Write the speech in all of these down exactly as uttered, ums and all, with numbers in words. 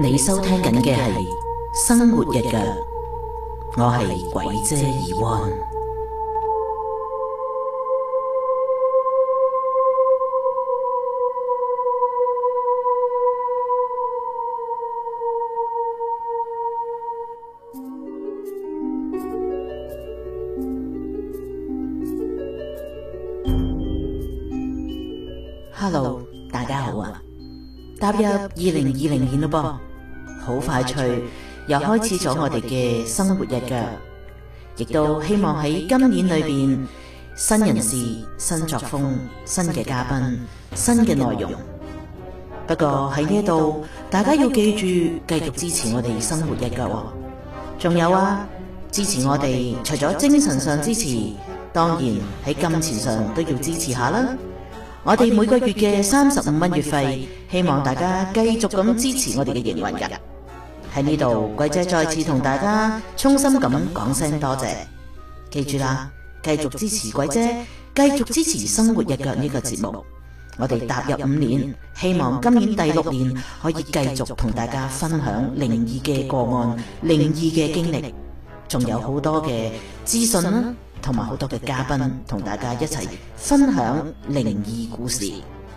你收聽緊嘅係生活日腳，我係鬼姐怡安。Hello， 大家好啊！踏入二零二零年咯噃，好快脆又開始咗我哋嘅生活日腳，亦都希望喺今年裏邊新人事、新作風、新嘅嘉賓、新嘅內容。不過喺呢度，大家要記住繼續支持我哋生活日腳喎。仲有啊，支持我哋除咗精神上支持，當然喺金錢上都要支持下啦。我哋每個月嘅三十五蚊月費，希望大家繼續咁支持我哋嘅營運㗎。喺呢度，鬼姐再次同大家衷心咁講聲多謝。記住啦，繼續支持鬼姐，繼續支持生活日腳呢個節目。我哋踏入五年，希望今年第六年可以繼續同大家分享靈異嘅個案、靈異嘅經歷，仲有好多嘅資訊啦。同埋好多嘅嘉賓同大家一齊分享靈異故事。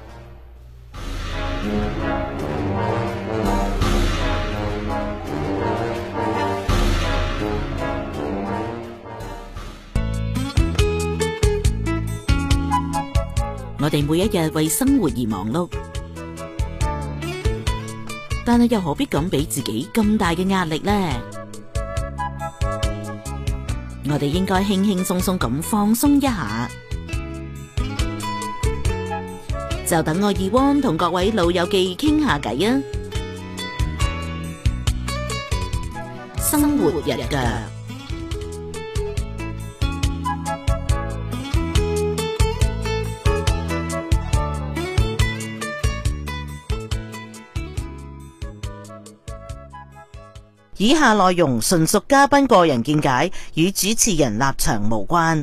我哋每一日為生活而忙碌，但係又何必咁俾自己咁大嘅壓力呢？我哋應該輕輕鬆鬆咁放鬆一下，就等我怡安同各位老友記傾下偈啊！生活日腳，以下內容純屬嘉賓個人見解，與主持人立場無關。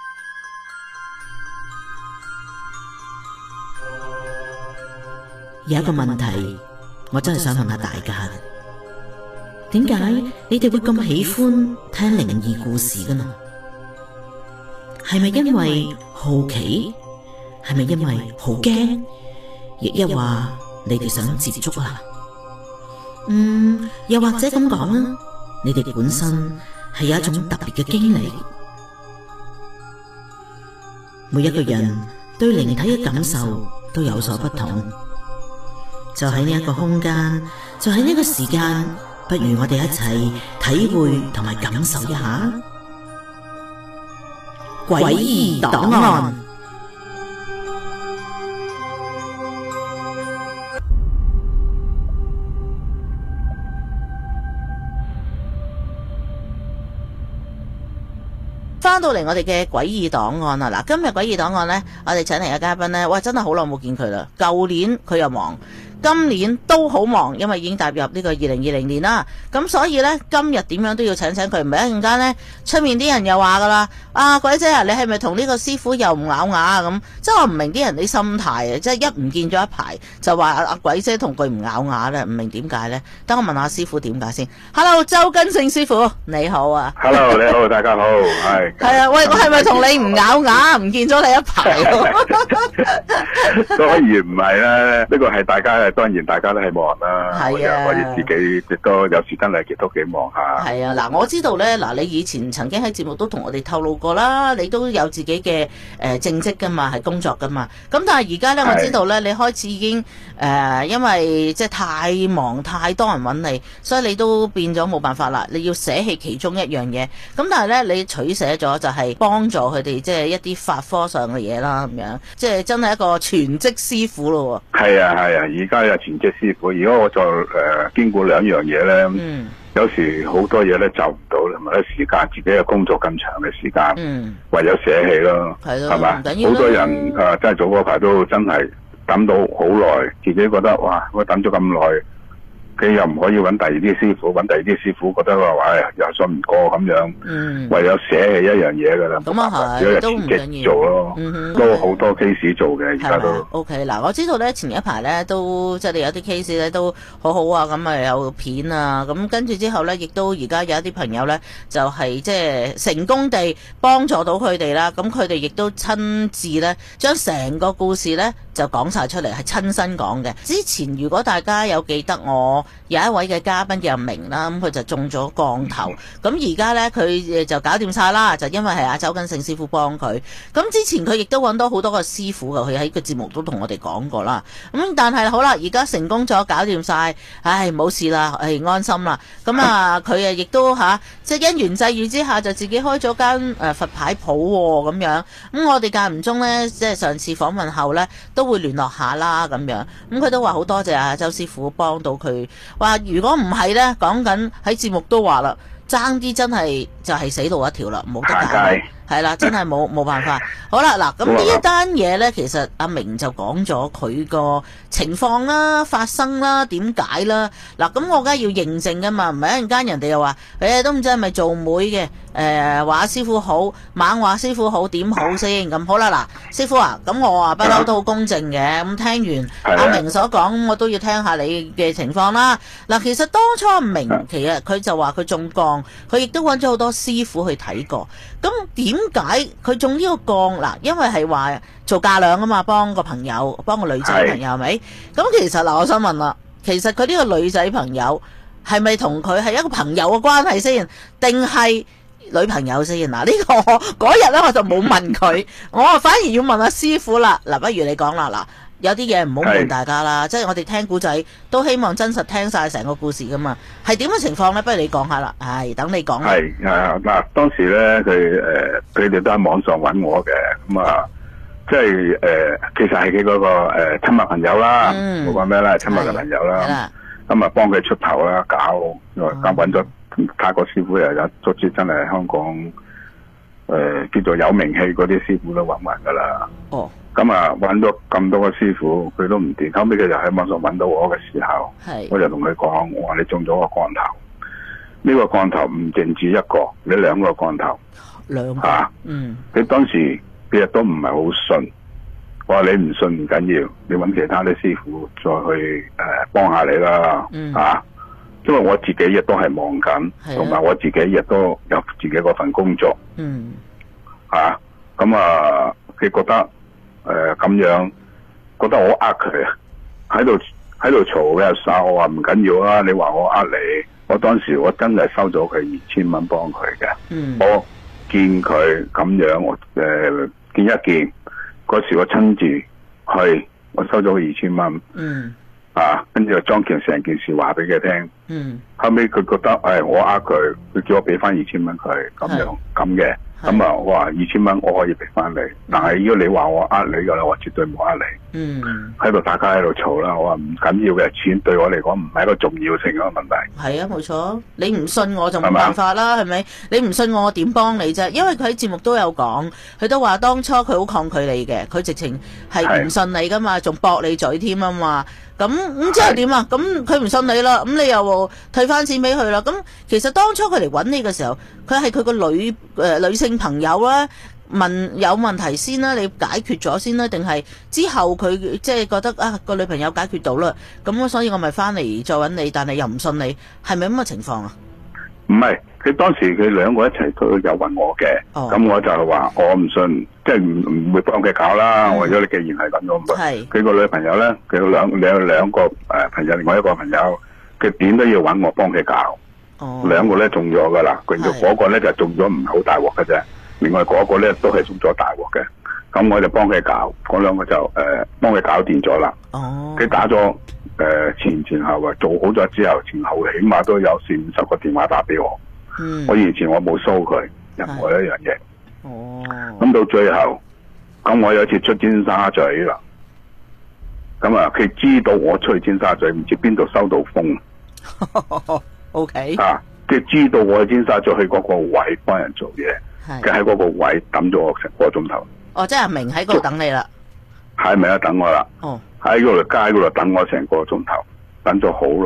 有一個問題，我真係想問下大家，點解你哋會咁喜歡聽靈異故事㗎呢？係咪因為好奇？係咪因為好驚？亦一話你哋想接觸啊？嗯，又或者咁講啦，你哋本身係有一種特別嘅經歷。每一個人對靈體嘅感受都有所不同，就喺呢一個空間，就喺呢個時間，不如我哋一齊體會同埋感受一下詭異檔案。翻到嚟我哋嘅詭異檔案啊！嗱，今日詭異檔案呢，我哋請嚟嘅嘉賓呢，哇，真係好耐冇見佢啦。舊年佢又忙，今年都好忙，因為已經踏入呢個二零二零年啦。咁所以呢，今日點樣都要請請佢，唔係一陣間呢，出面啲人又話噶啦，啊，鬼姐啊，你係咪同呢個師傅又唔咬牙啊？咁即係我唔明啲人啲心態啊！即係一唔見咗一排就話阿鬼姐同佢唔咬牙咧，唔明點解呢？等我問下師傅點解先。Hello， 周根勝師傅，你好啊。 Hello， 你好，大家好，係。 係啊，喂，我係咪同你唔咬牙，唔見咗你一排？ 當然唔係啦，呢個係大家，當然大家都係忙啦。係啊，我哋自己亦都有時真係亦都幾忙下。係啊，嗱，我知道咧，嗱，你以前曾經喺節目都同我哋透露過啦，你都有自己嘅誒正職噶嘛，係工作噶嘛。咁但係而家咧，我知道咧，你開始已經誒、呃，因為即係太忙，太多人揾你，所以你都變咗冇辦法啦，你要捨棄其中一樣嘢。咁但係咧，你取捨咗就係幫助佢哋，即係一啲法科上嘅嘢啦，咁樣，即係真係一個全職師傅咯。 係啊係啊，而家有全職師傅。如果我再誒、呃、經過兩樣嘢咧，嗯，有時好多嘢咧就唔到，同埋啲時間自己嘅工作咁長嘅時間，嗯，唯有捨棄咯，係咯，係嘛？好多人誒，真係早嗰排都真係等到好耐，自己覺得哇，我等咗咁耐， 佢又唔可以揾第二啲師傅，揾第二啲師傅覺得話話誒又信唔過咁樣，嗯、唯有捨棄一樣嘢噶啦。 咁啊係，都唔緊要做咯，嗯、都好多 case 做嘅，而家都。 O K 嗱，我知道咧前一排咧都即係你有啲 case 咧都好好啊，咁啊有片啊，咁跟住之後咧亦都而家有一啲朋友咧就係即係成功地幫助到佢哋啦，咁佢哋亦都親自咧將成個故事咧就講晒出嚟，係親身講嘅。之前如果大家有記得我有一位嘅嘉賓叫阿明啦，咁佢就中咗降頭，咁而家咧佢就搞掂晒啦，就因為係阿周根勝師傅幫佢。咁之前佢亦都揾到好多個師傅嘅，佢喺個節目都同我哋講過啦。咁但係好啦，而家成功咗，搞掂晒，唉冇事啦，係安心啦。咁啊佢啊亦都吓，即係因緣際遇之下就自己開咗間誒佛牌鋪咁樣。咁我哋間唔中咧，即係上次訪問後咧都會聯絡下啦咁樣。咁佢都話好多謝阿周師傅幫到佢。話如果唔係咧，講緊喺節目都話啦，爭啲真係就係死路一條啦，冇得揀，係啦，真係冇冇辦法。好啦，嗱，咁呢一單嘢咧，其實阿明就講咗佢個情況啦、發生啦、點解啦。嗱，咁我梗係要認證噶嘛，唔係一陣間人哋又話，誒都唔知係咪做妹嘅，誒話師傅好，猛話師傅好，點好先？咁好啦，嗱，師傅啊，咁我啊不嬲都好公正嘅，咁聽完阿明所講，我都要聽下你嘅情況啦。嗱，其實當初阿明其實佢就話佢中降，佢亦都揾咗好多師傅去睇過。咁點解佢中呢個降？嗱，因為係話做嫁娘啊嘛，幫個朋友，幫個女仔朋友係咪？咁其實嗱，我想問啦，其實佢呢個女仔朋友係咪同佢係一個朋友嘅關係先，定係女朋友先？嗱，呢個嗰日咧我就冇問佢，我啊反而要問阿師傅啦。嗱，不如你講啦，嗱。有啲嘢唔好問大家啦，即係我哋聽古仔都希望真實聽晒成個故事噶嘛，係點嘅情況咧？不如你講下啦，係等你講。 係誒嗱，當時咧佢誒佢哋都喺網上揾我嘅，咁啊即係誒、呃、其實係佢嗰個誒親密朋友啦，冇講咩啦，親密嘅朋友啦，咁啊幫佢出頭啦，搞咁揾咗泰國師傅又有，卒之真係香港誒、呃、叫做有名氣嗰啲師傅都揾埋噶啦。哦。咁啊，揾咗咁多個師傅，佢都唔掂。後尾佢就喺網上揾到我嘅時候，我就同佢講：我話你中咗個降頭，呢、這個降頭唔淨止一個，你兩個降頭，兩個啊，嗯。佢當時佢亦都唔係好信，我話你唔信唔緊要，你揾其他啲師傅再去誒幫、呃、下你啦，嗯、啊，因為我自己亦都係忙緊，同埋我自己亦都有自己嗰份工作，嗯，啊，咁啊，佢覺得。誒、呃，咁樣覺得我呃佢啊，喺度喺度嘈嘅時候，我話唔緊要啦，你話我呃你，我當時我真係收咗佢二千蚊幫佢嘅，嗯、我見佢咁樣，我誒、呃、見一見，嗰時我親自去，我收咗佢二千蚊，嗯、啊，跟住就將件成件事話俾佢聽，嗯、後尾佢覺得誒、哎、我呃佢，佢叫我俾翻二千蚊佢，咁樣咁嘅。咁啊，我話二千蚊我可以俾翻你，但係如果你話我呃你嘅咧，我絕對冇呃你。嗯，喺度大家喺度嘈啦，我話唔緊要嘅，錢對我嚟講唔係一個重要性嘅問題。係啊，冇錯，你唔信我就冇辦法啦，係咪？你唔信我，我點幫你啫？因為佢喺節目都有講，佢都話當初佢好抗拒你嘅，佢直情係唔信你噶嘛，仲駁你嘴添啊嘛。咁咁之後點啊？咁佢唔信你啦，咁你又退翻錢俾佢啦。咁其實當初佢嚟揾你嘅時候，佢係佢個女誒、呃、女性朋友啦，問有問題先啦，你解決咗先啦，定係之後佢即係覺得啊個女朋友解決到啦，咁所以我咪翻嚟再揾你，但係又唔信你，係咪咁嘅情況啊？唔係，佢當時佢兩個一齊都有揾我嘅，咁、哦、我就係話我唔信，即係唔唔會幫佢搞啦。嗯、我話咗你既然係咁樣，佢個女朋友咧，佢有兩有兩個誒朋友，另外一個朋友，佢點都要揾我幫佢搞。哦、兩個咧中咗噶啦，佢嗰個咧就中咗唔係好大鑊嘅啫，另外嗰個咧都係中咗大鑊嘅。咁我就幫佢搞，嗰兩個就誒幫佢搞掂咗啦。哦，佢打咗。誒、呃，前前後後做好咗之後，前後起碼都有四五十個電話打俾我。嗯，我以前我冇收佢任何一樣嘢。哦，咁到最後，咁我有一次出尖沙咀啦。咁啊，佢知道我出去尖沙咀，唔知邊度收到風。O K。啊，佢知道我去尖沙咀去嗰個位幫人做嘢，佢喺嗰個位等咗我成個鐘頭。哦，即係阿明喺嗰度等你啦。喺咪啊？等我啦。哦。喺嗰度街嗰度等我成個鐘頭，等咗好耐。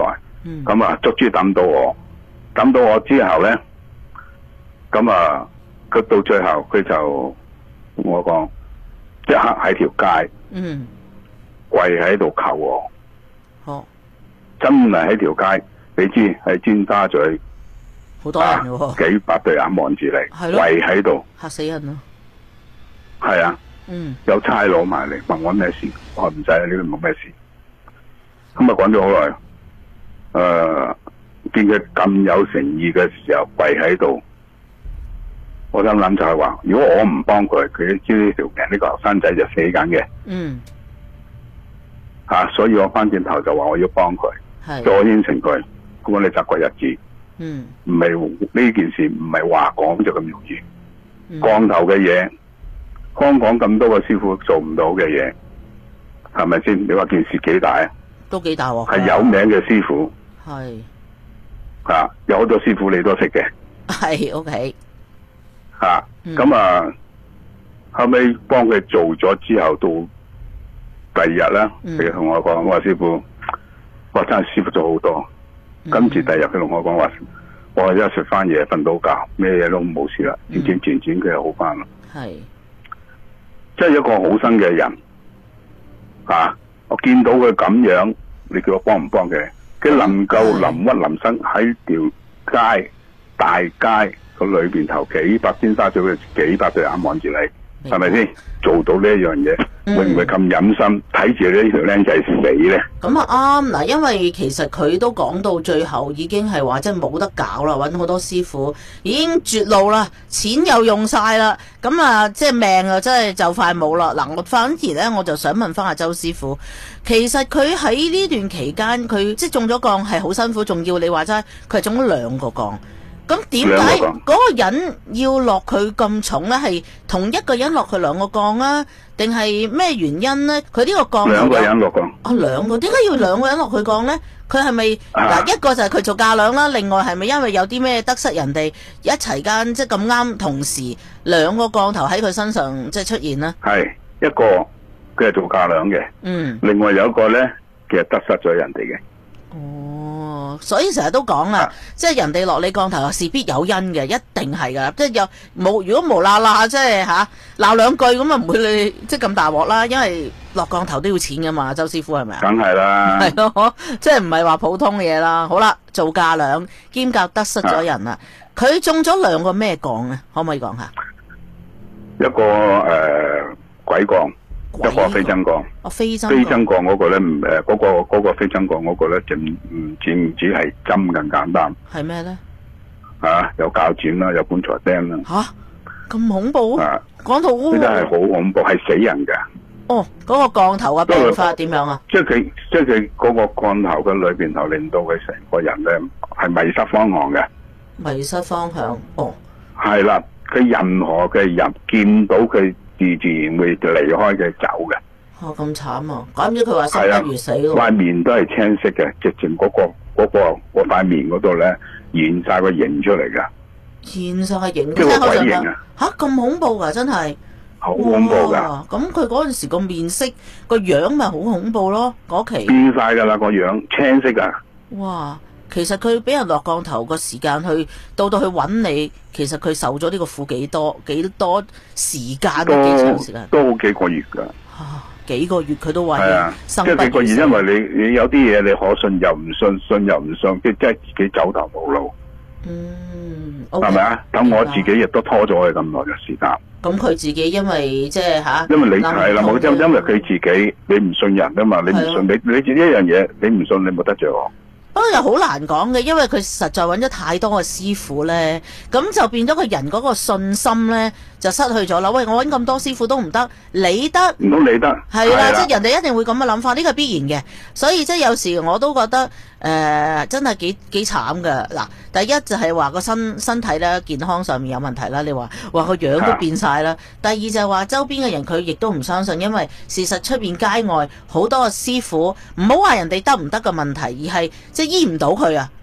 咁啊卒之抌到我，抌到我之後咧，咁啊佢到最後佢就同我講，即刻喺條街，嗯，跪喺度求我， 好， 真係喺條街，你知喺尖沙咀好多人嘅、啊， 幾百對眼望住你，跪喺度， 嚇死人咯， 係啊，嗯，有差佬埋嚟問我咩事，我話唔使，呢度冇咩事，咁啊講咗好耐。誒、呃，見佢咁有誠意嘅時候跪喺度，我心諗就係話，如果我唔幫佢，佢知呢條命呢個後生仔就死緊嘅。嗯。吓、啊，所以我翻轉頭就話我要幫佢，係，我應承佢，咁我哋擇個日子。嗯。唔係呢件事唔係話講就咁容易。嗯。降頭嘅嘢，香港咁多個師傅做唔到嘅嘢，係咪先？你話件事幾大啊？ 都幾大喎。 係有名嘅師傅。 係， 啊，有好多師傅你都識嘅， 係 OK， 啊，咁、嗯、啊，後尾幫佢做咗之後，到第二日咧，佢同我講，我話師傅，我真係師傅咗好多，嗯、今次第二日佢同我講話，我一食翻嘢，瞓到覺，咩嘢都冇事啦，漸漸漸漸佢又好翻啦，係，即係一個好心嘅人，啊，我見到佢咁樣，你叫我幫唔幫佢？佢能夠臨屈臨身喺條街大街個裏邊頭幾百尖沙咀嘅幾百對眼望住你，係咪先做到呢一樣嘢？會唔會咁忍心睇住呢條僆仔死咧？ 咁啊啱嗱，因為其實佢都講到最後已經係話，即係冇得搞啦，揾好多師傅已經絕路啦，錢又用晒啦，咁啊即係命啊真係就快冇啦。嗱，我反而咧我就想問翻阿周師傅，其實佢喺呢段期間佢即係中咗降係好辛苦，仲要你話齋佢係中咗兩個降。咁點解嗰個人要落佢咁重咧？係同一個人落佢兩個降啊？定係咩原因咧？佢呢個降兩個人落降啊，兩個點解要兩個人落佢降咧？佢係咪嗱一個就係佢做架樑啦？另外係咪因為有啲咩得失人哋一齊間即係咁啱同時兩個降頭喺佢身上即係出現呢？ 係一個佢係做架樑嘅，嗯，另外有一個咧其實得失咗人哋嘅。 哦，所以成日都講啦，即係人哋落你降頭，事必有因嘅，一定係噶，即係有冇如果無啦啦即係吓鬧兩句咁啊，唔會你即係咁大鑊啦，因為落降頭都要錢噶嘛，周師傅係咪啊？ 梗係啦， 係咯，即係唔係話普通嘢啦。好啦，做架樑兼夾得失咗人啦，佢中咗兩個咩降咧？可唔可以講下？ 一個誒、呃、鬼降。一個飛真降， 哦，飛真飛真降嗰個咧，唔誒，嗰個嗰個飛真降嗰個咧，就唔唔止唔止係針咁簡單。 係咩咧？ 啊，有鉸剪啦，有棺材釘啦。 吓，咁恐怖啊！講到真係好恐怖，係死人㗎。 哦，嗰個降頭嘅病法點樣啊？ 即係佢，即係佢嗰個降頭嘅裏邊頭，令到佢成個人咧係迷失方向嘅。 迷失方向，哦， 係啦，佢任何嘅人見到佢。自自然會離開嘅走嘅。 哦，咁慘啊！咁樣佢話生不如死咯。 塊面都係青色嘅，直情嗰個嗰、嗰個嗰塊面嗰度咧現晒個形出嚟噶。 現晒個形， 即係個鬼形啊！ 吓，咁恐怖噶，真係好恐怖噶。 咁佢嗰陣時個面色個樣咪好恐怖咯，嗰期變晒噶啦個樣，青色噶。 哇！其實佢俾人落降頭個時間去到到去揾你，其實佢受咗呢個苦幾多幾多時間都幾長時間， 都好幾個月噶。 啊，幾個月佢都話要生不如死。即係幾個月，因為你你有啲嘢你可信又唔信，信又唔信，即係自己走投無路。嗯，係咪啊？咁我自己亦都拖咗佢咁耐嘅時間。 咁佢自己因為即係吓， 因為你係啦，冇因因為佢自己你唔信人啊嘛，你唔信你你自己一樣嘢，你唔信你冇得着我。 不過又好難講嘅，因為佢實在揾咗太多嘅師傅咧，咁就變咗個人嗰個信心咧就失去咗啦。喂，我揾咁多師傅都唔得，你得唔通你得？ 係啦，即係人哋一定會咁嘅諗法，呢個係必然嘅。所以即係有時我都覺得誒、呃，真係幾幾慘㗎。嗱，第一就係話個身身體咧健康上面有問題啦。你話話個樣都變晒啦。第二就係話周邊嘅人佢亦都唔相信，因為事實出邊街外好多嘅師傅，唔好話人哋得唔得嘅問題，而係即係醫唔到佢啊。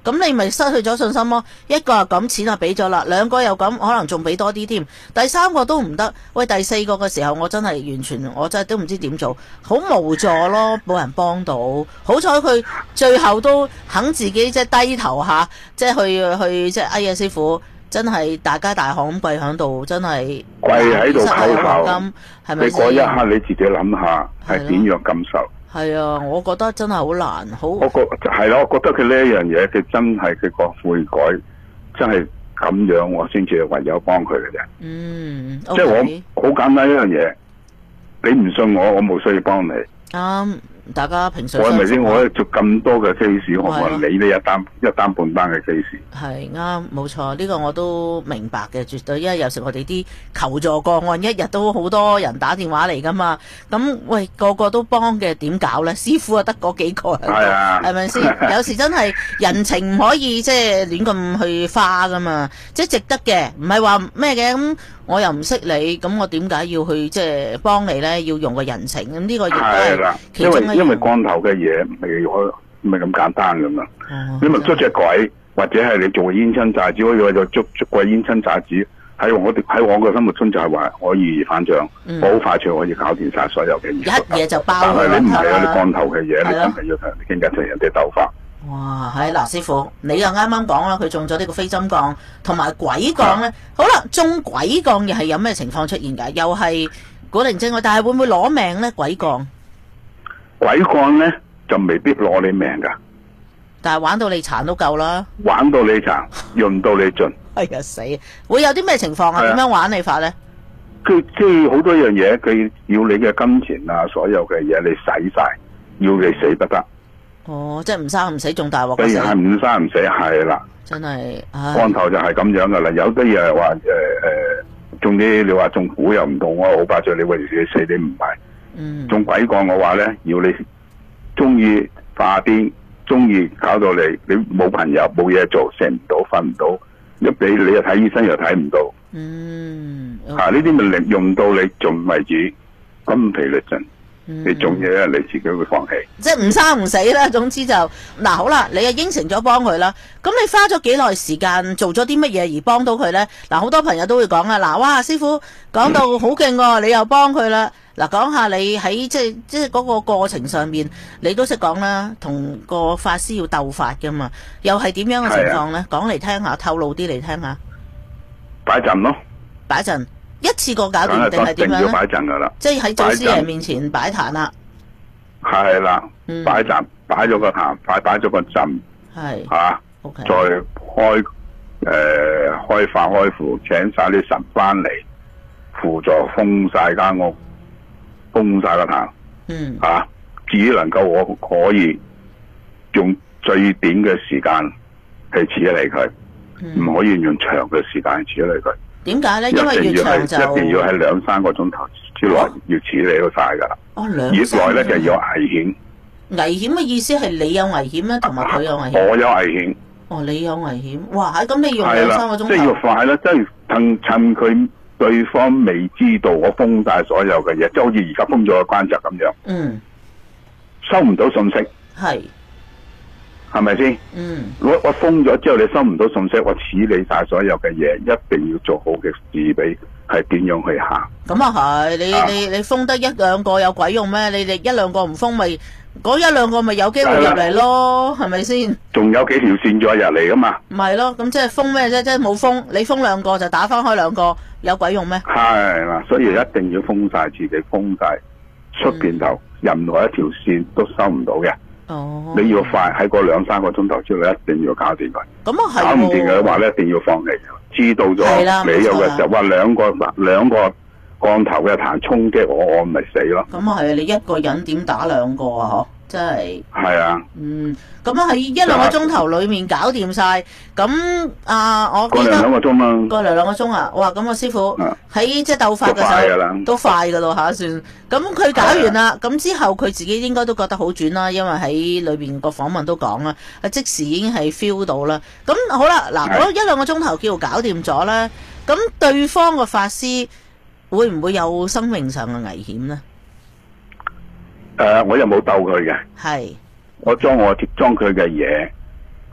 咁你咪失去咗信心咯。一個又咁錢就俾咗啦，兩個又咁可能仲俾多啲添，第三個都唔得，喂，第四個嘅時候我真係完全我真係都唔知點做，好無助咯，冇人幫到。好彩佢最後都肯自己即係低頭下，即係去去即係哎呀師傅，真係大家大行咁跪喺度，真係跪喺度叩頭， 係咪？ 你嗰一刻你自己諗下係點樣感受？ 係啊，我覺得真係好難，好。 我覺係咯，我覺得佢呢一樣嘢，佢真係佢個悔改，真係咁樣，我先至唯有幫佢嘅啫。 嗯， 即係我好簡單一樣嘢，你唔信我，我冇需要幫你。 啱。大家平常我係咪先？我做咁多嘅 case，我話你呢一單一單半單嘅 case。 係啱，冇錯，呢個我都明白嘅，絕對。因為有時我哋啲求助個案，一日都好多人打電話嚟噶嘛。咁喂，個個都幫嘅，點搞呢？師傅啊，得嗰幾個，係啊，係咪先？有時真係人情唔可以即係亂咁去花噶嘛，即係值得嘅，唔係話咩嘅咁。我又唔識你，咁我點解要去即係幫你咧？要用個人情，咁呢個亦都係其中一樣。因為因為降頭嘅嘢唔係可唔係咁簡單噶嘛。哦、你咪捉隻鬼，或者係你做冤親債主，可以話就捉捉個冤親債主。喺我哋喺我嘅心目中就係話可以反將，好、嗯、快脆可以搞掂晒所有嘅嘢。一嘢就包啦。但係你唔係啊，你降頭嘅嘢，你真係要同人哋傾偈，同人哋鬥法。 哇，係嗱，師傅，你又啱啱講啦，佢中咗呢個飛針降，同埋鬼降咧。好啦，中鬼降又係有咩情況出現噶？又係古靈精怪，但係會唔會攞命咧？鬼降， 鬼降咧就未必攞你命噶， 但係玩到你殘都夠啦， 玩到你殘，用到你盡。 哎呀死！會有啲咩情況啊？點樣玩你法咧？ 佢即係好多樣嘢，佢要你嘅金錢啊，所有嘅嘢你使晒，要你死不得。 哦，即係唔生唔死，仲大鑊。 既然係唔生唔死，係啦， 真係。 降頭就係咁樣噶啦，有啲嘢話誒誒，中啲你話中蠱又唔同，我好怕住你為自己死，你唔係。嗯。中鬼降嘅話咧，要你中意化癲，中意搞到你，你冇朋友冇嘢做，食唔到，瞓唔到，一俾你又睇醫生又睇唔到。嗯。Okay. 啊，呢啲咪利用到你盡為止，筋疲力盡。你做嘢咧，你自己會放棄， 即係唔生唔死啦。總之就嗱，好啦，你又應承咗幫佢啦。咁你花咗幾耐時間做咗啲乜嘢而幫到佢咧？嗱，好多朋友都會講啊，嗱，哇，師傅講到好勁喎，你又幫佢啦。嗱，講下你喺即係即係嗰個過程上面，你都識講啦，同個法師要鬥法噶嘛，又係點樣嘅情況咧？講嚟聽下，透露啲嚟聽下。 擺陣咯， 擺陣。一次過搞掂定係點樣咧？ 擺陣噶啦， 即係喺祖師爺面前擺壇啦。 係啦，擺陣擺咗個壇，擺擺咗個陣，係吓，再開誒、呃、開法開符，請晒啲神翻嚟輔助封晒間屋，封晒個壇。嗯，吓、啊，只能夠我可以用最短嘅時間去處理佢，唔、嗯、可以用長嘅時間去處理佢。 點解咧？因為越長就一定要喺兩三個鐘頭之內要處理到晒噶啦。哦，兩越耐咧就有危險。 危險嘅意思係你有危險咧，同埋佢有危險。 我有危險。 哦，你有危險。哇！咁你用兩三個鐘頭。 即係要快啦，即係趁趁佢對方未知道我封晒所有嘅嘢，即係好似而家封咗個關閘咁樣。嗯。收唔到信息。係。係咪先？嗯，我我封咗之後，你收唔到信息，我處理晒所有嘅嘢，一定要做好嘅準備，係點樣去行？咁啊係，你、啊、你你封得一兩個有鬼用咩？你哋一兩個唔封，咪嗰一兩個咪有機會入嚟咯？係咪先？仲有幾條線再入嚟噶嘛？唔係咯，咁即係封咩啫？即係冇封，你封兩個就打翻開兩個，有鬼用咩？係啦，所以一定要封晒自己，封晒出邊頭，任何一條線都收唔到嘅。哦，你要快喺嗰兩三個鐘頭之內一定要搞掂佢。咁啊係，搞唔掂嘅話咧，一定要放棄。知道咗你有嘅時候，話兩個兩個降頭嘅壇衝擊我，我咪死咯。咁啊係，你一個人點打兩個啊？嗬，真係。係啊。嗯，咁啊喺一兩個鐘頭裏面搞掂晒。咁啊，我記得過嚟兩個鐘啦。過嚟兩個鐘啊！哇，咁啊師傅喺即係鬥法嘅時候都快噶咯吓算。咁佢搞完啦，咁之後佢自己應該都覺得好轉啦，因為喺裏邊個訪問都講啦，即時已經係 feel 到啦。咁好啦，嗱，嗰一兩個鐘頭叫搞掂咗啦。咁對方個法師會唔會有生命上嘅危險呢？誒、呃，我又冇鬥佢嘅，係我將我接裝佢嘅嘢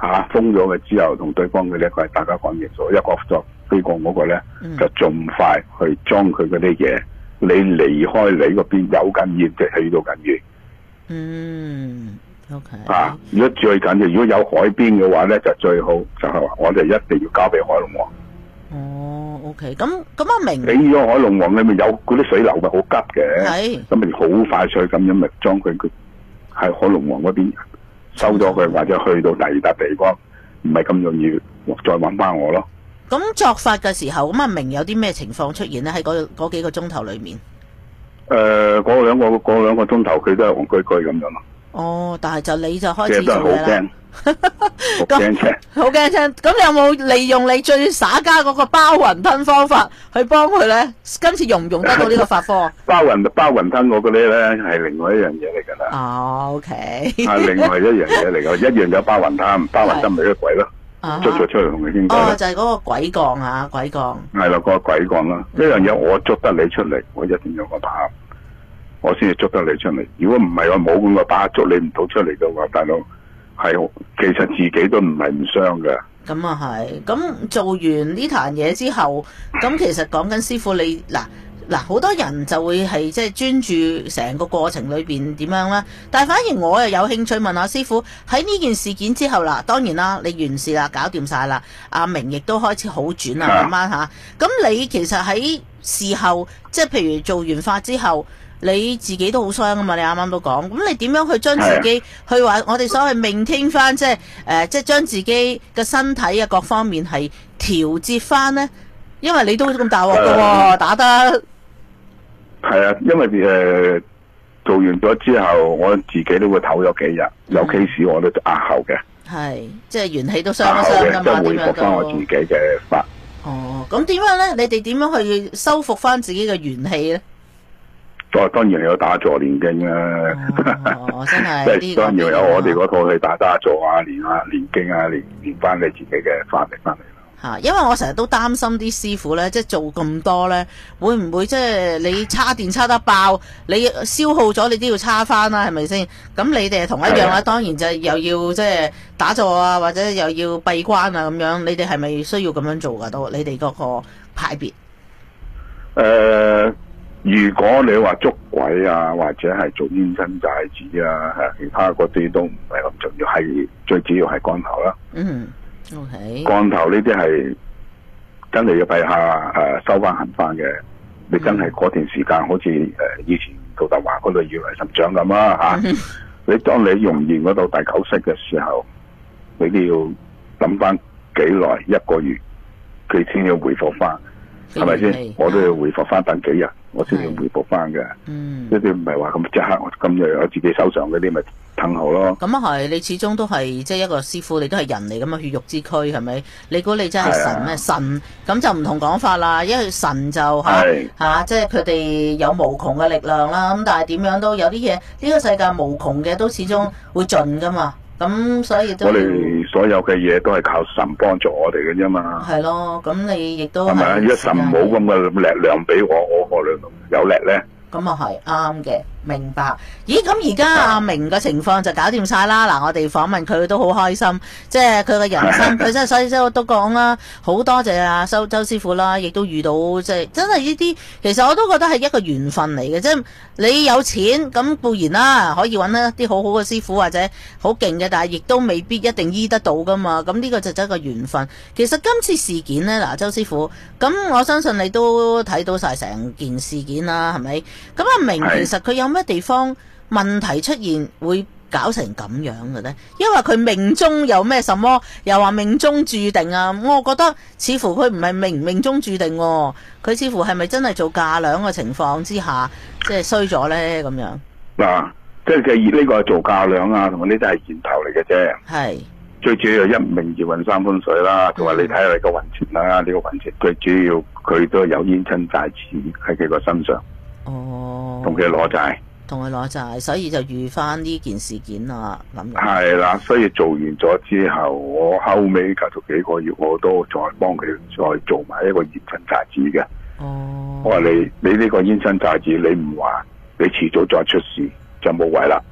嚇、啊、封咗佢之後，同對方嘅咧，佢係大家講清楚，一個就飛過嗰個咧，嗯、就盡快去裝佢嗰啲嘢。你離開你嗰邊有緊要就去到緊要。 嗯 ，OK。 啊，如果最緊要，如果有海邊嘅話咧，就最好就係話我哋一定要交俾海龍王。 哦 ，OK。咁咁阿明， 俾咗海龍王裏面有嗰啲水流咪好急嘅， 係咁咪好快脆咁樣咪裝佢佢喺海龍王嗰邊收咗佢，或者去到第二笪地方，唔係咁容易再揾翻我咯。 咁作法嘅時候，咁阿明有啲咩情況出現咧？喺嗰嗰幾個鐘頭裏面， 誒、呃，嗰兩個嗰兩個鐘頭佢都係戇居居咁樣咯。 哦，但係就你就開始做嘢啦。 驚好驚青， 好驚青。咁你有冇利用你最耍家嗰個包雲吞方法去幫佢咧？今次用唔用得到呢個法科？ 包雲包雲吞嗰個咧係另外一樣嘢嚟噶啦。 哦 ，OK。 係另外一樣嘢嚟噶，一樣有包雲吞，包雲吞咪個鬼咯，捉咗出嚟同佢傾偈。 哦，就係、是、嗰個鬼降啊，鬼降。係啦，嗰個鬼降啦。呢、嗯、樣嘢我捉得你出嚟，我一定有個把，我先至捉得你出嚟。如果唔係我冇咁個把捉你唔到出嚟嘅話，大佬。係，其實自己都唔係唔傷嘅。 咁啊係，咁做完呢壇嘢之後，咁其實講緊師傅你嗱嗱，好多人就會係即係專注成個過程裏邊點樣啦。但係反而我又有興趣問下師傅，喺呢件事件之後啦，當然啦，你完事啦，搞掂晒啦，阿明亦都開始好轉啦，慢慢吓。咁你其實喺事後，即係譬如做完法之後。你自己都好傷啊嘛！你啱啱都講，咁你點樣去將自己去話我哋所謂maintain翻，即係誒，即係將自己嘅身體啊各方面係調節翻咧？因為你都咁大鑊㗎喎，打得係啊！因為誒、呃、做完咗之後，我自己都會唞咗幾日，有 case 我都壓後嘅。係， 即係元氣都傷一傷㗎嘛？ 點樣都恢復翻我自己嘅法。 哦，咁點樣咧？你哋點樣去修復翻自己嘅元氣咧？ 當當然有打坐練經啦， 哦，真係即係當然有我哋嗰套去打打坐啊，練啊練經啊，練練翻你自己嘅法力翻嚟啦。 吓，因為我成日都擔心啲師傅咧，即係做咁多咧，會唔會即係你叉電叉得爆，你消耗咗你都要叉翻啦，係咪先？咁你哋係同一樣啦，當然就又要即係打坐啊，或者又要閉關啊咁樣，你哋係咪需要咁樣做噶？都你哋嗰個派別？誒、 呃。如果你話捉鬼啊，或者係做冤親債主啊，係其他嗰啲都唔係咁重要，係最主要係降頭啦。 嗯 ，OK。降頭呢啲係真係要閉下誒、呃、收翻行翻嘅。你真係嗰段時間、嗯、好似誒、呃、以前杜德華嗰度如來神掌咁啦吓。嗯、你當你用完嗰度第九式嘅時候，你都要諗翻幾耐一個月，佢先要回復翻，係咪先？我都要回復翻等幾日。我先要回復翻嘅，呢啲唔係話咁即刻咁又有自己手上嗰啲咪等好咯。 咁啊係，你始終都係即係一個師傅，你都係人嚟咁啊，血肉之軀係咪？你估你真係神咩？神咁就唔同講法啦，因為神就吓吓，即係佢哋有無窮嘅力量啦。咁但係點樣都有啲嘢，呢個世界無窮嘅都始終會盡噶嘛。咁所以都我哋所有嘅嘢都係靠神幫助我哋嘅啫嘛。 係咯，咁你亦都係咪啊？如果神冇咁嘅力量俾我，我可能有力咧。 咁啊係啱嘅，明白。咦，咁而家阿明嘅情況就搞掂晒啦。嗱，我哋訪問佢都好開心，即係佢嘅人生，佢真係所以都都講啦，好多謝阿周周師傅啦，亦都遇到即係真係呢啲，其實我都覺得係一個緣分嚟嘅，即係你有錢咁固然啦，可以揾一啲好好嘅師傅或者好勁嘅，但係亦都未必一定醫得到噶嘛。咁呢個就真係一個緣分。其實今次事件呢，嗱，周師傅，咁我相信你都睇到晒成件事件啦，係咪？咁阿明其實佢有咩地方問題出現會搞成咁樣嘅咧？因為佢命中有咩什麼，又話命中注定啊！我覺得似乎佢唔係命命中注定，佢似乎係咪真係做嫁倆嘅情況之下，即係衰咗咧咁樣？ 嗱，即係嘅呢個係做嫁倆啊，同埋呢啲係源頭嚟嘅啫。係最主要一命二運三風水啦，同埋你睇下你個運程啦，呢個運程最主要佢都有冤親債主喺佢個身上。哦，同佢攞債， 同佢攞債，所以就遇翻呢件事件啦。咁係啦，所以做完咗之後，我後尾隔咗幾個月，我都再幫佢再做埋一個冤親債主嘅。哦，我話你，你呢個冤親債主，你唔還，你遲早再出事就冇謂啦。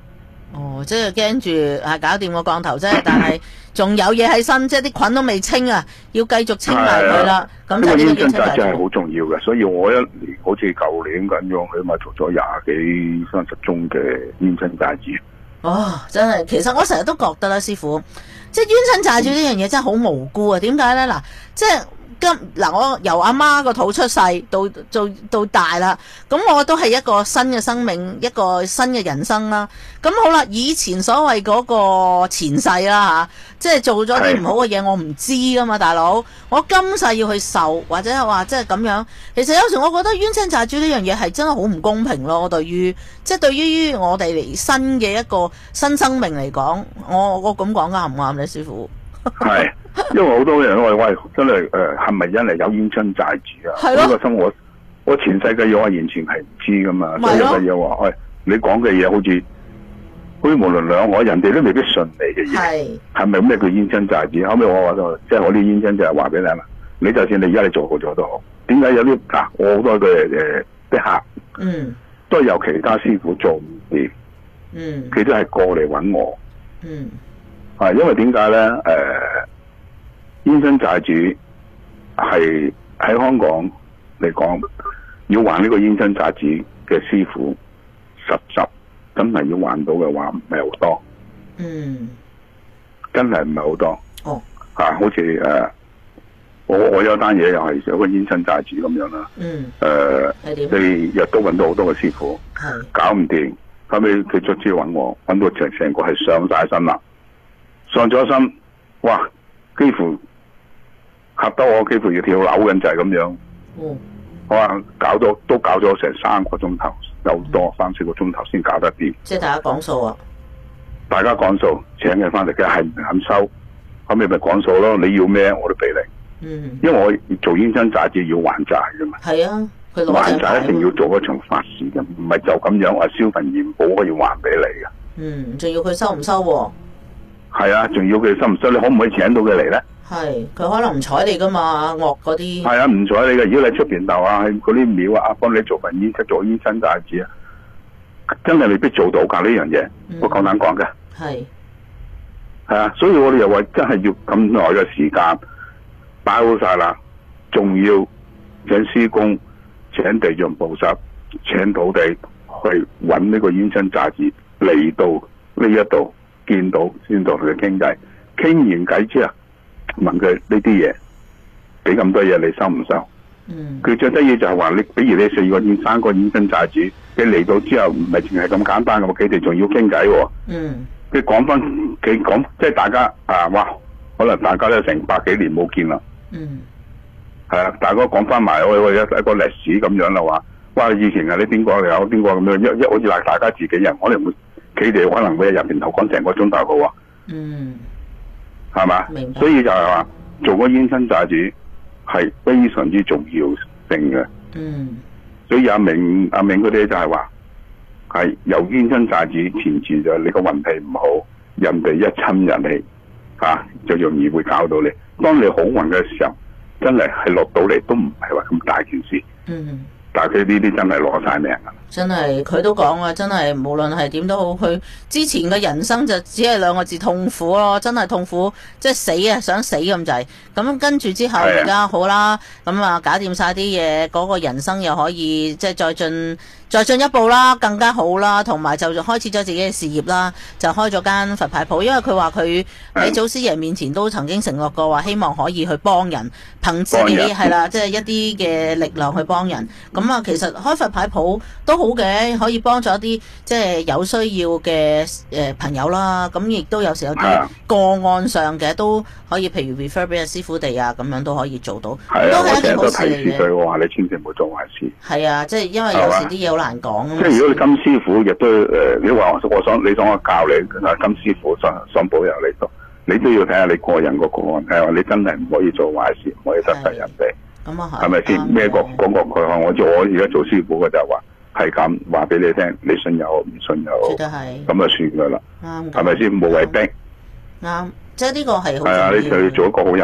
哦，即係驚住啊，搞掂個降頭啫，但係仲有嘢喺身，即係啲菌都未清啊，要繼續清埋佢啦。咁就呢個煙熏炸係好重要嘅，所以我一年好似舊年咁樣，起碼做咗廿幾三十宗嘅煙熏炸子。 哦，真係，其實我成日都覺得啦，師傅，即係煙熏炸住呢樣嘢真係好無辜啊！點解咧？嗱，即係。今嗱，我由阿媽個肚出世到到到大啦，咁我都係一個新嘅生命，一個新嘅人生啦。咁好啦，以前所謂嗰個前世啦吓，即係做咗啲唔好嘅嘢，我唔知噶嘛，大佬。我今世要去受，或者係話即係咁樣。其實有時我覺得煙熏炸豬呢樣嘢係真係好唔公平咯。我對於即係對於我哋嚟新嘅一個新生命嚟講，我我咁講啱唔啱咧，師傅？ 係，因為好多人話喂，真係誒，係咪因為有煙熏炸住啊？呢個生活，我前世嘅嘢我完全係唔知噶嘛。所有嘅嘢話，喂，你講嘅嘢好似，好似無論兩我，人哋都未必信你嘅嘢。係，係咪咩叫煙熏炸住？後尾我話就，即係我啲煙熏就係話俾你聽啦。你就算你而家你做過咗都好，點解有啲嗱、啊？我好多嘅誒啲客，嗯，都係由其他師傅做唔掂，嗯，佢都係過嚟揾我，嗯。啊，因為點解咧？誒、呃，煙熏炸住係喺香港嚟講，要還呢個煙熏炸子嘅師傅，實習真係要還到嘅話，唔係好多。嗯，真係唔係好多。哦，啊，好似誒、呃，我我有單嘢又係有個煙熏炸子咁樣啦。嗯。誒、呃，你亦都揾到好多個師傅，係搞唔掂，後尾佢卒之揾我，揾到成成個係上晒身啦。上咗身，哇！幾乎嚇得我幾乎要跳樓咁就係咁樣。嗯。我話搞咗都搞咗成三個鐘頭，又多三四個鐘頭先搞得掂。 即係大家講數啊！ 大家講數，請佢翻嚟嘅係唔肯收，後尾咪講數咯。你要咩我都俾你。嗯。因為我做煙熏炸子要還債㗎嘛。係啊，佢攞還債一定要做一場法事嘅，唔係就咁樣話燒份元寶可以還俾你嘅。 嗯，仲要佢收唔收喎？ 係啊，仲要佢收唔收？你可唔可以請到佢嚟咧？ 係，佢可能唔睬你噶嘛，惡嗰啲。係啊，唔睬你嘅。如果你出邊頭啊，嗰啲廟啊，幫你做份煙，做煙熏炸子啊，真係未必做到噶呢樣嘢。我夠膽講嘅。係。係啊，所以我哋又話真係要咁耐嘅時間擺好晒啦，仲要請師公、請地藏菩薩、請土地去揾呢個煙熏炸子嚟到呢一度。見到先同佢傾偈，傾完偈之後問佢呢啲嘢，俾咁多嘢你收唔收？嗯，佢最得意就係話你，比如你四個煙三個煙熏炸子，你嚟到之後唔係淨係咁簡單嘅喎，佢哋仲要傾偈喎。嗯，佢講翻佢講，即係大家啊，哇，可能大家都成百幾年冇見啦。嗯，係啊，大家講翻埋我我一一個歷史咁樣啦，話哇以前啊你邊個有邊個咁樣一一好似係大家自己人，我哋會。佢哋可能會喺入邊頭講成個鐘頭嘅喎，嗯，係嘛？明白。所以就係話做個煙熏炸子係非常之重要性嘅，嗯。所以阿明阿明嗰啲就係話係由煙熏炸子前住就你個運氣唔好，人哋一親人氣啊，就容易會搞到你。當你好運嘅時候，真係係落到嚟都唔係話咁大件事，嗯。但係佢呢啲真係攞晒命啊！ 真係佢都講啊，真係無論係點都好，佢之前嘅人生就只係兩個字痛苦咯，真係痛苦，即係死啊，想死咁滯。咁跟住之後而家好啦，咁啊搞掂晒啲嘢，嗰個人生又可以即係再進再進一步啦，更加好啦，同埋就開始咗自己嘅事業啦，就開咗間佛牌鋪。因為佢話佢喺祖師爺面前都曾經承諾過話，希望可以去幫人，憑自己係啦，即係一啲嘅力量去幫人。咁啊，其實開佛牌鋪都好嘅，可以幫助一啲即係有需要嘅誒朋友啦。咁亦都有時有啲個案上嘅都可以，譬如 refer 俾阿師傅哋啊，咁樣都可以做到，都係一件好事嚟嘅。 我話你千祈唔好做壞事。 係啊，即係因為有時啲嘢好難講。 即係如果你金師傅亦都誒，你話我想你想我教你啊，金師傅想想保佑你都，你都要睇下你個人個個案，睇下你真係唔可以做壞事，唔可以得罪人哋。咁啊係，係咪先？咩個講個佢我做我而家做師傅嘅就話係咁話俾你聽，你信又好，唔信又好，咁就算噶啦。啱，係咪先？無謂逼。啱，即係呢個係好。係啊，你就要做一個好人咯。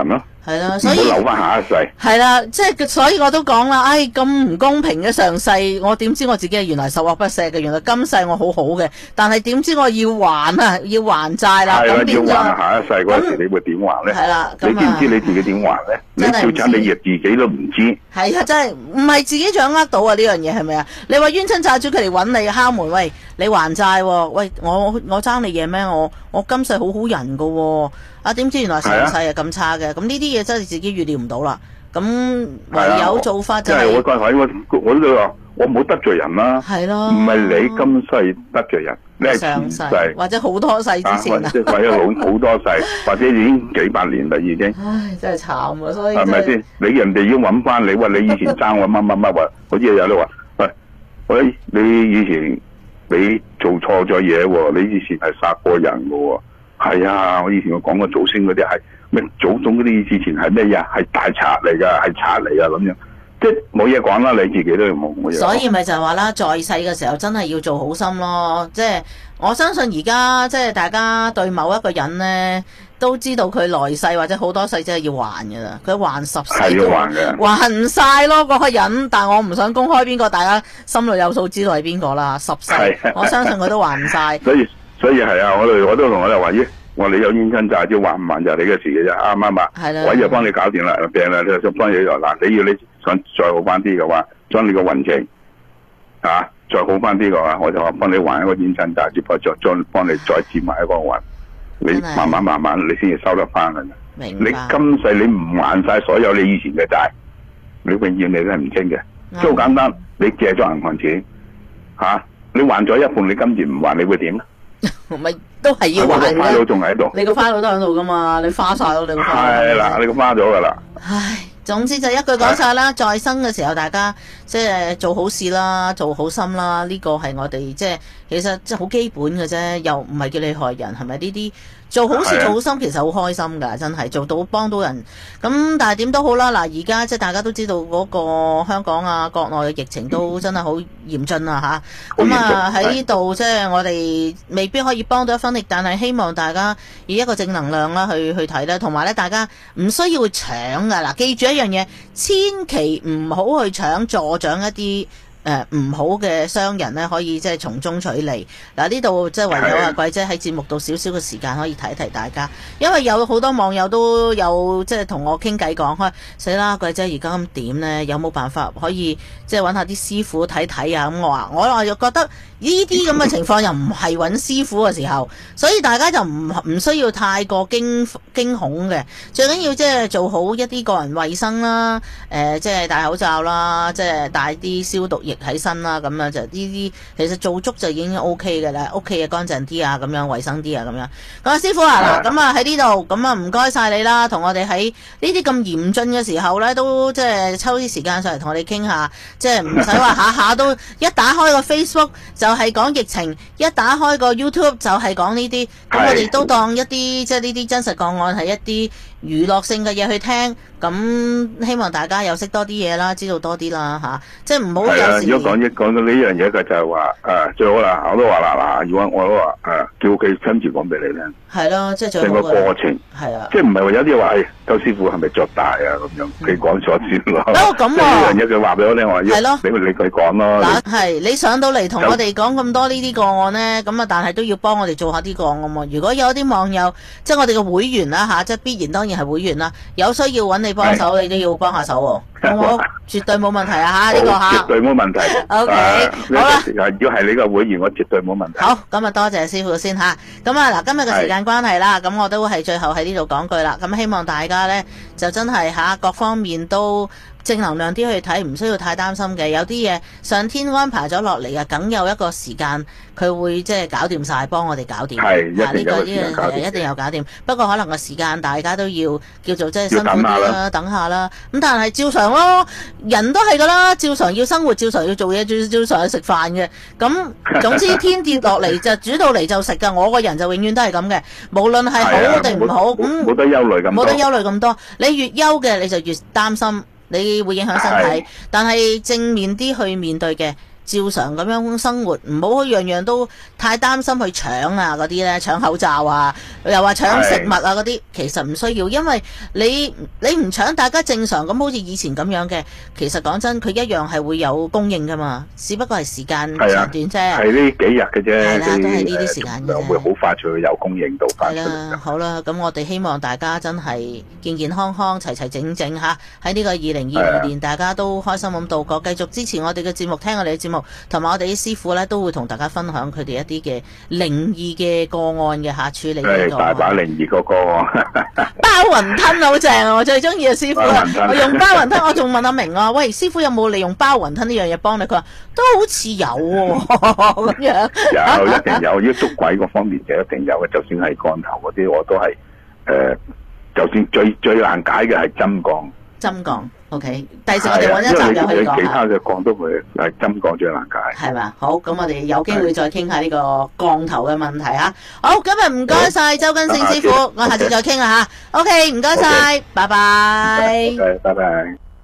係啦，所以留翻下一世。 係啦，即係所以我都講啦，唉，咁唔公平嘅上世，我點知我自己係原來十惡不赦嘅，原來今世我好好嘅，但係點知我要還啊，要還債啦。 係啦， 要還下一世嗰時，你會點還咧？ 係啦， 你知唔知你自己點還咧？你照親你亦自己都唔知。 係啊，真係唔係自己掌握到啊！呢樣嘢係咪啊？你話冤親債主佢嚟揾你敲門，喂，你還債喎？喂，我我爭你嘢咩？我我今世好好人噶喎。啊！點知原來成世係咁差嘅，咁呢啲嘢真係自己預料唔到啦。咁唯有做法就係、是， 我覺係我我都話我冇得罪人啦。 係咯， 唔係你今世得罪人，你係前世或者好多世之前啊， 或者或者好好多世，或者已經幾百年啦已經。 唉，真係慘啊！所以係咪先？你人哋要揾翻你，話你以前爭我乜乜乜話，好似有啲話，喂喂，你以前你做錯咗嘢喎，你以前係殺過人嘅喎。係啊，我以前我講過祖先嗰啲係咩祖宗嗰啲以前係咩呀？係大賊嚟噶，係賊嚟啊咁樣，即係冇嘢講啦，你自己都冇冇嘢。 所以咪就係話啦，在世嘅時候真係要做好心咯。即係我相信而家即係大家對某一個人咧都知道佢來世或者好多世真係要還噶啦，佢還十世係要還嘅， 還唔晒咯嗰個人。但係我唔想公開邊個，大家心裏有數知道係邊個啦。十世，我相信佢都還唔晒。 所以。所以係啊，我哋我都同我哋話咦，我哋有冤親債主還唔還就係你嘅事嘅啫，啱唔啱啊？ 係啦， 我就幫你搞掂啦，病啦，你就幫你嗱，你要你想再好翻啲嘅話，將你個運程啊再好翻啲嘅話，我就話幫你還一個冤親債主，再再幫你再接埋一個運，你慢慢慢慢你先至收得翻嘅。 明白。 你今世你唔還晒所有你以前嘅債，你永遠你都係唔清嘅。即係好簡單，你借咗銀行錢吓、啊，你還咗一半，你今次唔還，你會點？ 咪都係要還嘅。 花佬仲喺度， 你個花佬都喺度噶嘛？你花晒咯，你個花。 係啦，你個花咗噶啦。 唉，總之就一句講晒啦。在生嘅時候，大家即係做好事啦，做好心啦。呢個係我哋即係其實即係好基本嘅啫，又唔係叫你害人，係咪呢啲？做好事做好心其實好開心噶，真係做到幫到人。咁但係點都好啦，嗱而家即係大家都知道嗰個香港啊國內嘅疫情都真係好嚴峻啊吓。咁啊喺呢度即係我哋未必可以幫到一分力，但係希望大家以一個正能量啦去去睇啦，同埋咧大家唔需要去搶噶。嗱，記住一樣嘢，千祈唔好去搶助長一啲。誒、呃、唔好嘅商人咧，可以即係從中取利。嗱，呢度即係唯有啊貴姐喺節目度少少嘅時間可以提一提大家，因為有好多網友都有即係同我傾偈講開，死啦貴姐而家咁點咧？有冇辦法可以即係揾下啲師傅睇睇啊？咁我話我話又覺得呢啲咁嘅情況又唔係揾師傅嘅時候，所以大家就唔唔需要太過驚驚恐嘅。最緊要即係做好一啲個人衛生啦，誒、呃、即係戴口罩啦，即係帶啲消毒液喺身啦，咁樣就呢啲其實做足就已經 O K 嘅啦，屋企嘅乾淨啲啊，咁樣衛生啲啊，咁樣。咁啊師傅啊，嗱，咁啊喺呢度，咁啊唔該晒你啦，同我哋喺呢啲咁嚴峻嘅時候咧，都即係抽啲時間上嚟同我哋傾下，即係唔使話下下都一打開個 Facebook 就係講疫情，一打開個 YouTube 就係講呢啲，咁我哋都當一啲即係呢啲真實個案係一啲娛樂性嘅嘢去聽，咁希望大家又識多啲嘢啦，知道多啲啦吓，即係唔好有時。如果講一講到呢樣嘢嘅就係話誒最好啦，我都話啦嗱，如果我都話誒叫佢親自講俾你聽。係咯，即係成個過程。係啊。即係唔係話有啲話誒周師傅係咪作大啊咁樣？佢講咗先咯。哦咁啊。呢樣嘢佢話俾我聽，我話要你你佢講咯。嗱係，你上到嚟同我哋講咁多呢啲個案咧，咁啊但係都要幫我哋做下啲個案啊嘛。如果有啲網友即係我哋嘅會員啦吓，即係必然當然係會員啦，有需要揾你幫手，你都要幫下手喎。好唔好？絕對冇問題啊吓，呢個吓。絕對冇問題。O K， 好啦。如果係你個會員，我絕對冇問題。好，咁啊多謝師傅先吓。咁啊嗱，今日嘅時間關係啦，咁我都係最後喺呢度講句啦。咁希望大家咧就真係吓各方面都正能量啲去睇，唔需要太擔心嘅。有啲嘢上天安排咗落嚟啊，梗有一個時間佢會即係搞掂晒，幫我哋搞掂。係，一定有時間搞掂。一定有搞掂。不過可能個時間大家都要叫做即係辛苦啲啦，等下啦。咁但係照常咯，人都係噶啦，照常要生活，照常要做嘢，照照常去食飯嘅。咁總之天跌落嚟就煮到嚟就食噶。我個人就永遠都係咁嘅，無論係好定唔好，咁冇得憂慮咁，冇得憂慮咁多。你越憂嘅，你就越擔心。你會影響身體，但係正面啲去面對嘅， 照常咁樣生活，唔好樣樣都太擔心去搶啊嗰啲咧，搶口罩啊，又話搶食物啊嗰啲，其實唔需要，因為你你唔搶，大家正常咁好似以前咁樣嘅，其實講真，佢一樣係會有供應噶嘛，只不過係時間長短啫。 係呢幾日嘅啫， 係啦，都係呢啲時間嘅啫。 會好快脆有供應到翻出嚟。 係啦，好啦，咁我哋希望大家真係健健康康、齊齊整整吓，喺呢個二零二二年，大家都開心咁度過，繼續支持我哋嘅節目，聽我哋嘅節目，同埋我哋啲師傅咧都會同大家分享佢哋一啲嘅靈異嘅個案嘅吓，處理呢個。 大把靈異個個案。 包雲吞好正啊！我最中意嘅師傅啦，我用包雲吞，我仲問阿明啊，喂，師傅有冇利用包雲吞呢樣嘢幫你？佢話都好似有喎，咁樣。 有一定有，要捉鬼嗰方面就一定有嘅，就算係降頭嗰啲，我都係誒、呃，就算最最難解嘅係針降。針降 ，OK。第時我哋揾一集又可以講下。其他嘅降都會係針降最難解。係嘛？好，咁我哋有機會再傾下呢個降頭嘅問題嚇。好，今日唔該晒周根勝師傅，我下次再傾啦嚇。OK，唔該晒，拜拜。 拜拜。